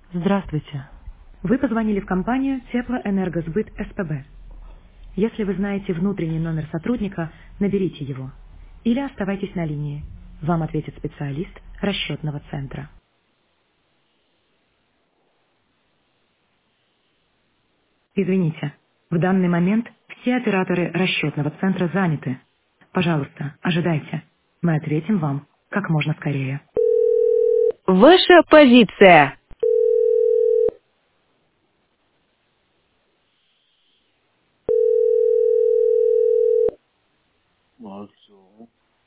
Здравствуйте. Вы позвонили в компанию Теплоэнергосбыт СПБ. Если вы знаете внутренний номер сотрудника, наберите его. Или оставайтесь на линии. Вам ответит специалист расчетного центра. Извините, в данный момент все операторы расчетного центра заняты. Пожалуйста, ожидайте. Мы ответим вам как можно скорее. Ваша позиция. Молчу.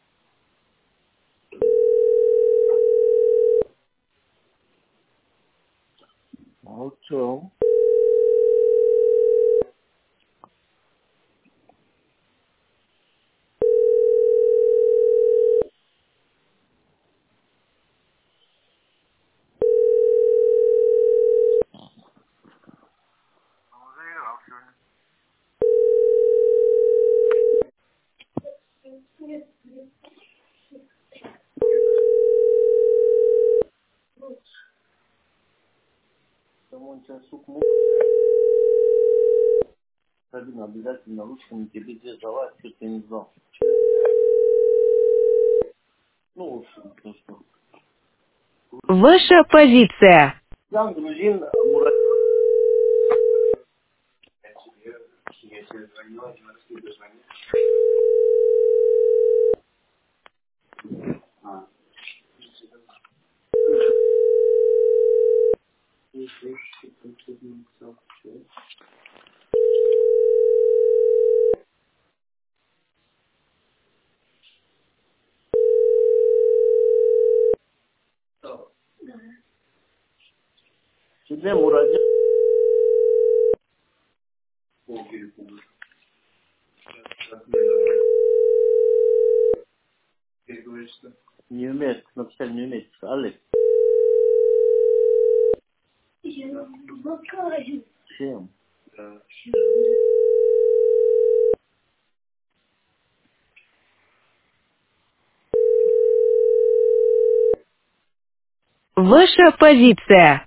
Молчу. Там он сейчас сук мук, особенно обязательно ручками тебе здесь давать, что ты не знал. Ну, в общем, то что. Ваша позиция. Там грузин, Мурат. Тебе Мурат. Не умеет, написали не умеет. Алекс. Чем? Ваша позиция.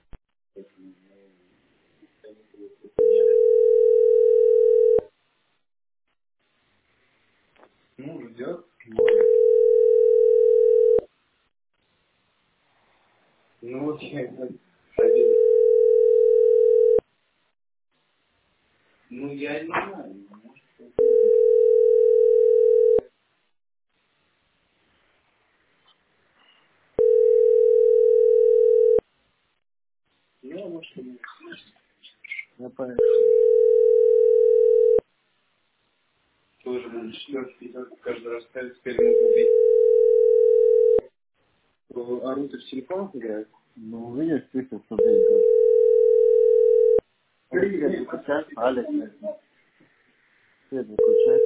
Ну, ждет. Может. Ну, вот я это ходил. Ну, я не знаю. Я, может, не. Я понял. Тоже будет 4-50 каждый раз ставить, теперь нужно бить. А Рута в телефонах играет? Ну, видишь, пишет, что ты играешь. Выключай, Алекс. Свет выключай.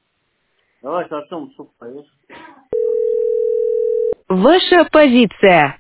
Давай, Артем, суп поешь. Ваша позиция.